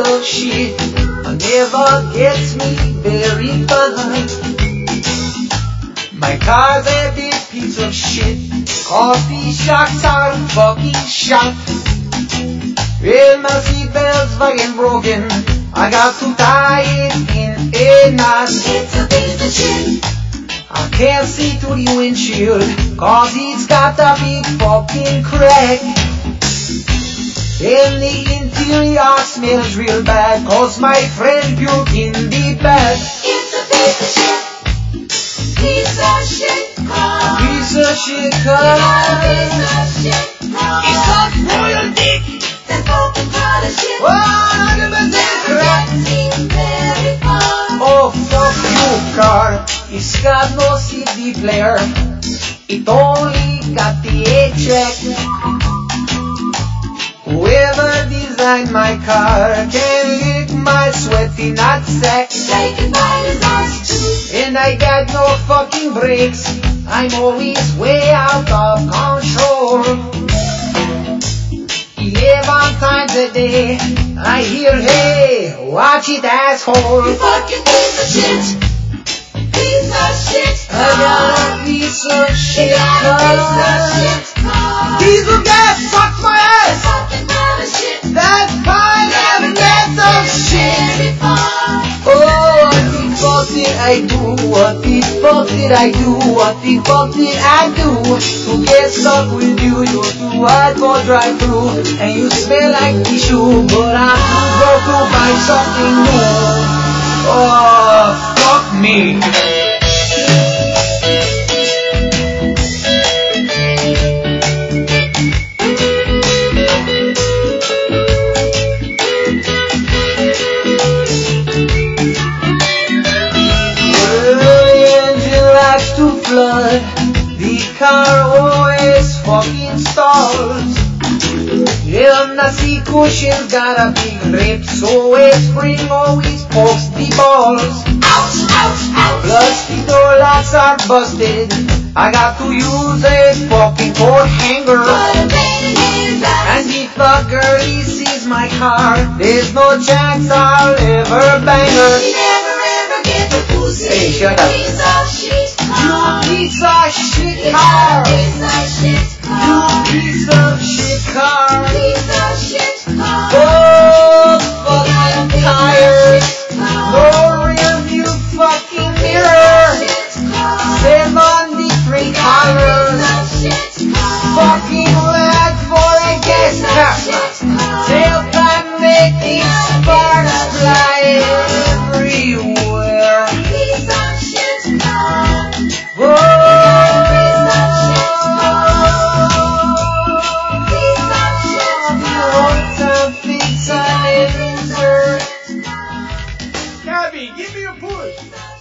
of shit never gets me very far. My car's a big piece of shit. Coffee shocks are fucking shot. Well, my seatbelt's fucking broken. I got to tie it in a knot. It's a piece of shit. I can't see through the windshield, cause it's got a big fucking crack. And the interior smells real bad, cause my friend puked in the back. It's a piece of shit. Piece of shit car. Piece of shit You car. got a piece of shit car. It's got royal dick. That fucking part of shit. 100% crack. Never gets me very far. Oh, fuck you, car. It's got no CD player. It only got the 8-track. Whoever designed my car can lick my sweaty knapsack. Say goodbye to those two. And I got no fucking brakes. I'm always way out of control. 11 times a day I hear, hey, watch it, asshole. You fucking piece of shit. Piece of shit I got car. a piece of You shit got a piece of car. shit car. Diesel gas sucks my ass. Fucking part of shit. That car never gets of shit. Very far. Oh, what the fuck did I do? What the fuck did I do? What the fuck did I do to get stuck with you? You're too hard for drive-through, and you smell like tissue. But I'm too broke to buy something new. Oh, fuck me. Flood. The car always fucking stalls. El Nasi cushion's got a big rip, so a spring always pokes the balls. Ouch, ouch, ouch. Plus the door locks are busted. I got to use a fucking coat hanger. What a pain in the ass. And if a girlie sees my car, there's no chance I'll ever bang her. You never ever get the pussy. Hey, shut up. Piece of shit car. You piece of shit You car. got a piece of shit car. You piece of shit car. Piece of shit car. Oh, You got a fucking piece of tires. shit car. No rear view fucking mirror. Shit car. 7 different colors. Piece of shit car. Fucking lag for a gas cap. Tailpipe making sparks fly everywhere. Piece of shit car. Gabby, give me a push.